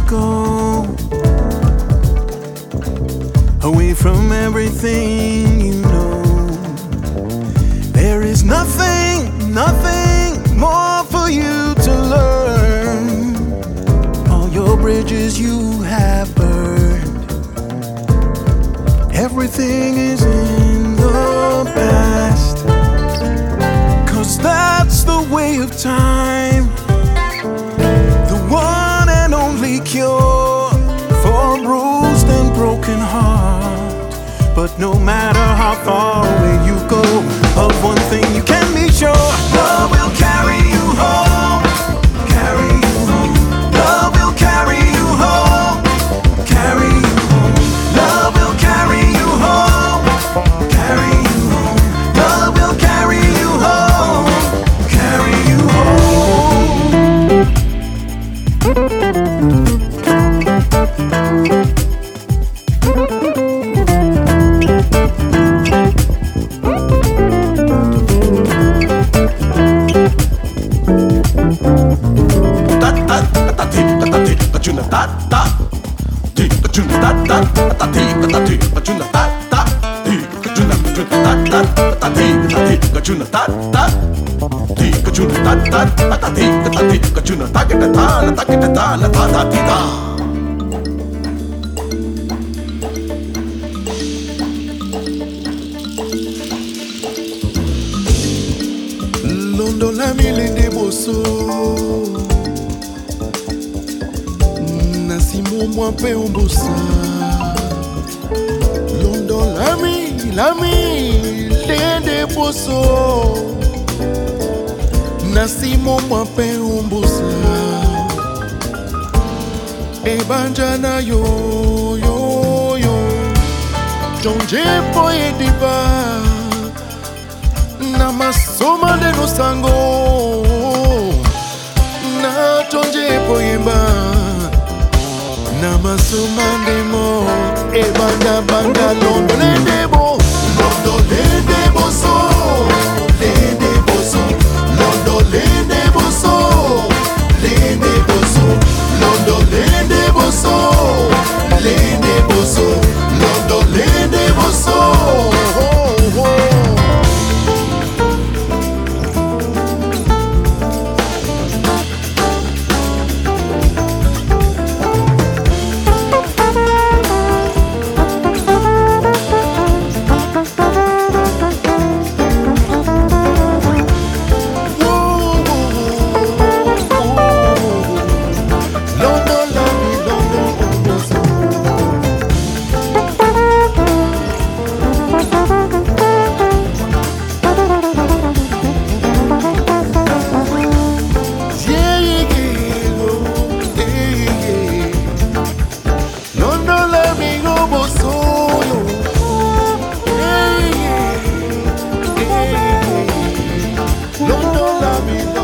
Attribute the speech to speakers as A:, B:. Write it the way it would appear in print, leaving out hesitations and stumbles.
A: go, away from everything you know. There is nothing, nothing more for you to learn. All your bridges you have burned. Everything is in the past, 'cause that's the way of time. The one and only cure for a bruised and broken heart. But no matter how far away you go, of one thing you can be sure: love will carry you home, carry you home. Love will carry you home, carry you home. Love will carry you home, carry you home. Love will carry you home, carry you home.
B: Londo la milende boso Nasimo mwampe umbusa Londo la milende boso Nasimo mwampe umbusa Ebanjana yo Jonje poye diba Na masoma de no sango Na jonje poyemba Na masoma de mo E banga londo le debo Londo le debo so Le debo so Londo le debo so Le debo so Londo le debo so Le debo so Londo le debo so Londo la mi